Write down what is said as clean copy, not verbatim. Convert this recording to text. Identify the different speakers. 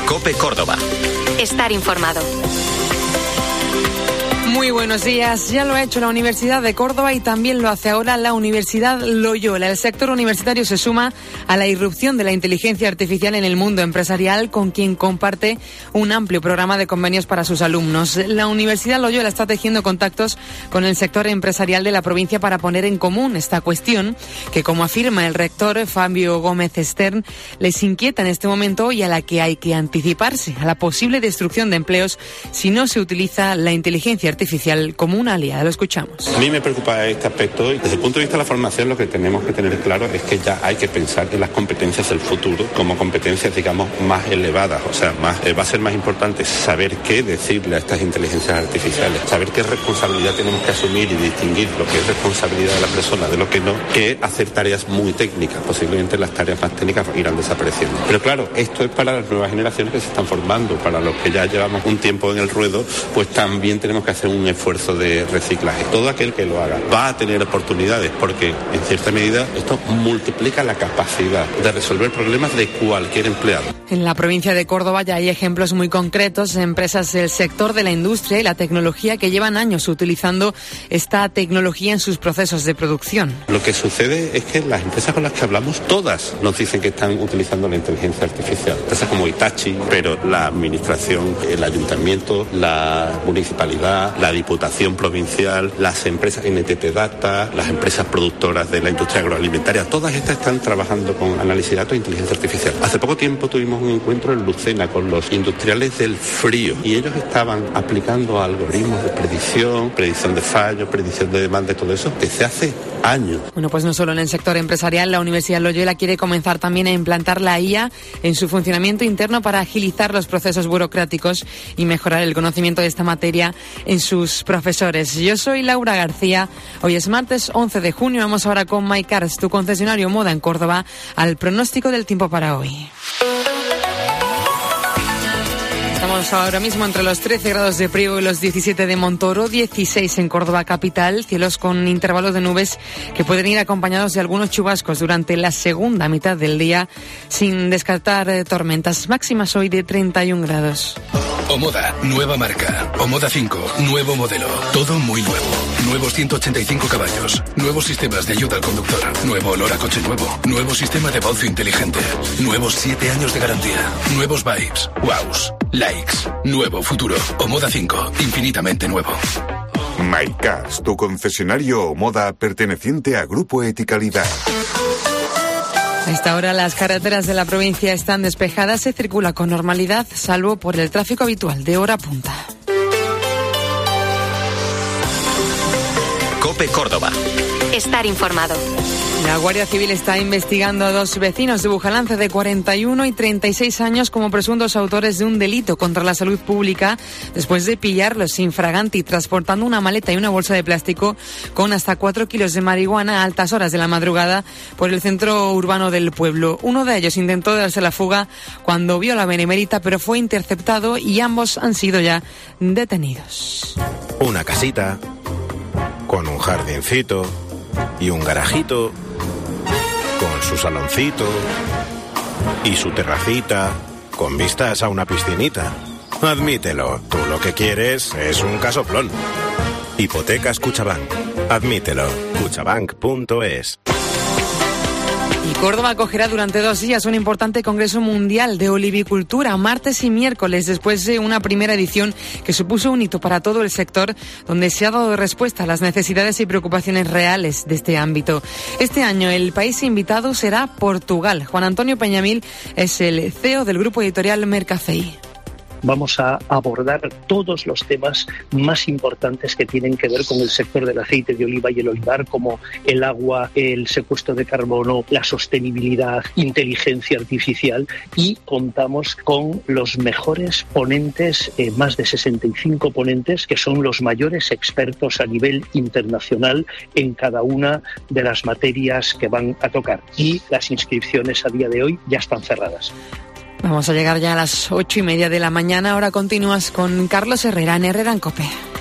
Speaker 1: COPE Córdoba.
Speaker 2: Estar informado.
Speaker 3: Muy buenos días. Ya lo ha hecho la Universidad de Córdoba y también lo hace ahora la Universidad Loyola. El sector universitario se suma a la irrupción de la inteligencia artificial en el mundo empresarial, con quien comparte un amplio programa de convenios para sus alumnos. La Universidad Loyola está tejiendo contactos con el sector empresarial de la provincia para poner en común esta cuestión que, como afirma el rector Fabio Gómez Stern, les inquieta en este momento y a la que hay que anticiparse, a la posible destrucción de empleos si no se utiliza la inteligencia artificial como una aliada. Lo escuchamos.
Speaker 4: A mí me preocupa este aspecto y desde el punto de vista de la formación lo que tenemos que tener claro es que ya hay que pensar en las competencias del futuro como competencias, digamos, más elevadas. O sea, va a ser más importante saber qué decirle a estas inteligencias artificiales, saber qué responsabilidad tenemos que asumir y distinguir lo que es responsabilidad de la persona de lo que no, que hacer tareas muy técnicas. Posiblemente las tareas más técnicas irán desapareciendo. Pero claro, esto es para las nuevas generaciones que se están formando. Para los que ya llevamos un tiempo en el ruedo, pues también tenemos que hacer un esfuerzo de reciclaje. Todo aquel que lo haga va a tener oportunidades porque, en cierta medida, esto multiplica la capacidad de resolver problemas de cualquier empleado.
Speaker 3: En la provincia de Córdoba ya hay ejemplos muy concretos de empresas del sector de la industria y la tecnología que llevan años utilizando esta tecnología en sus procesos de producción.
Speaker 4: Lo que sucede es que las empresas con las que hablamos, todas nos dicen que están utilizando la inteligencia artificial. Empresas como Hitachi, pero la administración, el ayuntamiento, la municipalidad, la Diputación Provincial, las empresas NTT Data, las empresas productoras de la industria agroalimentaria, todas estas están trabajando con análisis de datos e inteligencia artificial. Hace poco tiempo tuvimos un encuentro en Lucena con los industriales del frío y ellos estaban aplicando algoritmos de predicción de fallos, predicción de demanda y todo eso desde hace años.
Speaker 3: Bueno, pues no solo en el sector empresarial, la Universidad Loyola quiere comenzar también a implantar la IA en su funcionamiento interno para agilizar los procesos burocráticos y mejorar el conocimiento de esta materia en sus profesores. Yo soy Laura García. Hoy es martes 11 de junio. Vamos ahora con MyCars, tu concesionario moda en Córdoba, al pronóstico del tiempo para hoy. Estamos ahora mismo entre los 13 grados de Priego y los 17 de Montoro, 16 en Córdoba capital, cielos con intervalos de nubes que pueden ir acompañados de algunos chubascos durante la segunda mitad del día, sin descartar tormentas. Máximas hoy de 31 grados.
Speaker 5: Omoda, nueva marca. Omoda 5, nuevo modelo. Todo muy nuevo. Nuevos 185 caballos. Nuevos sistemas de ayuda al conductor. Nuevo olor a coche nuevo. Nuevo sistema de bolso inteligente. Nuevos 7 años de garantía. Nuevos vibes. Wows. Likes. Nuevo futuro. Omoda 5, infinitamente nuevo.
Speaker 6: MyCars, tu concesionario Omoda perteneciente a Grupo Eticalidad.
Speaker 3: A esta hora las carreteras de la provincia están despejadas, se circula con normalidad, salvo por el tráfico habitual de hora punta.
Speaker 1: COPE Córdoba.
Speaker 2: Estar informado.
Speaker 3: La Guardia Civil está investigando a dos vecinos de Bujalance de 41 y 36 años como presuntos autores de un delito contra la salud pública después de pillarlos infraganti transportando una maleta y una bolsa de plástico con hasta 4 kilos de marihuana a altas horas de la madrugada por el centro urbano del pueblo. Uno de ellos intentó darse la fuga cuando vio la benemérita, pero fue interceptado y ambos han sido ya detenidos.
Speaker 7: Una casita con un jardincito y un garajito con su saloncito y su terracita con vistas a una piscinita. Admítelo, tú lo que quieres es un casoplón. Hipotecas Cuchabank. Admítelo. Cuchabank.es.
Speaker 3: Y Córdoba acogerá durante 2 días un importante congreso mundial de olivicultura, martes y miércoles, después de una primera edición que supuso un hito para todo el sector, donde se ha dado respuesta a las necesidades y preocupaciones reales de este ámbito. Este año el país invitado será Portugal. Juan Antonio Peñamil es el CEO del grupo editorial Mercafei.
Speaker 8: Vamos a abordar todos los temas más importantes que tienen que ver con el sector del aceite de oliva y el olivar, como el agua, el secuestro de carbono, la sostenibilidad, inteligencia artificial, y contamos con los mejores ponentes, más de 65 ponentes, que son los mayores expertos a nivel internacional en cada una de las materias que van a tocar. Y las inscripciones a día de hoy ya están cerradas.
Speaker 3: Vamos a llegar ya a las 8:30 de la mañana. Ahora continúas con Carlos Herrera en Herrera en COPE.